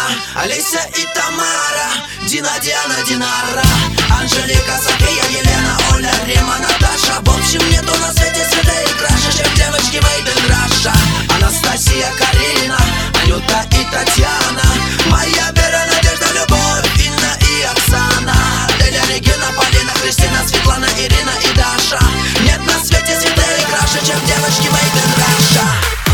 Олеся и Тамара, Дина, Диана, Динара, Анжелика, София, Елена, Оля, Рима, Наташа. В общем, нету на свете святей и краше, чем девочки Made in Russia. Анастасия, Карина, Анюта и Татьяна, моя Вера, Надежда, Любовь, Инна и Оксана, Деля, Регина, Полина, Кристина, Светлана, Ирина и Даша. Нет на свете святей и краше, чем девочки Made in Russia.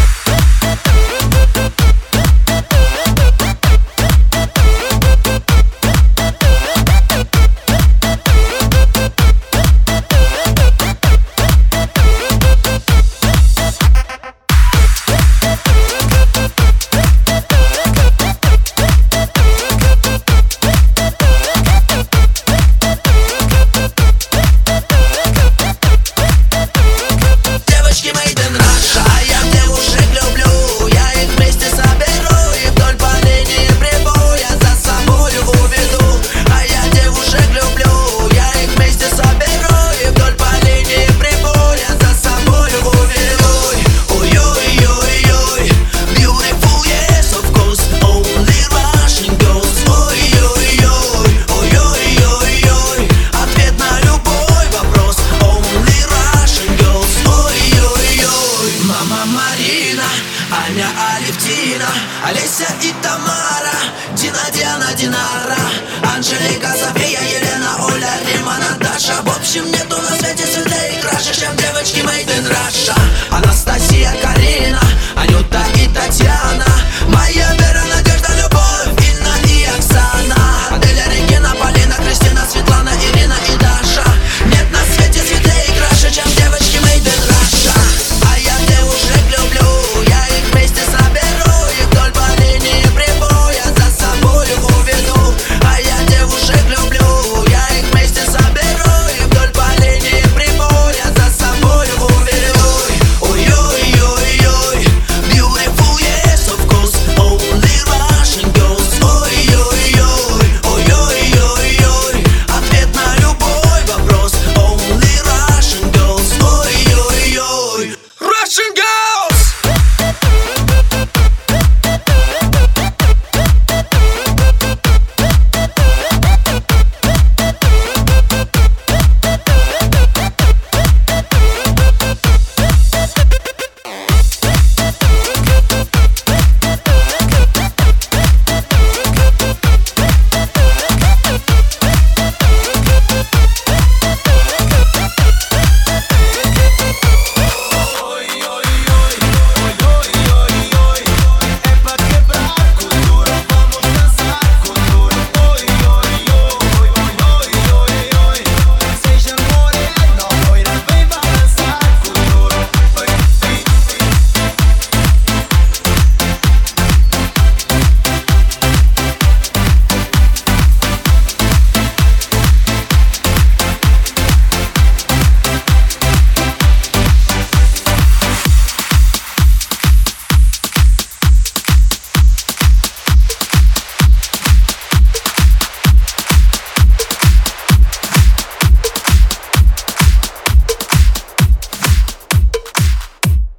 Аня, Алевтина, Олеся и Тамара, Дина, Диана, Динара, Анжелика, София, Елена.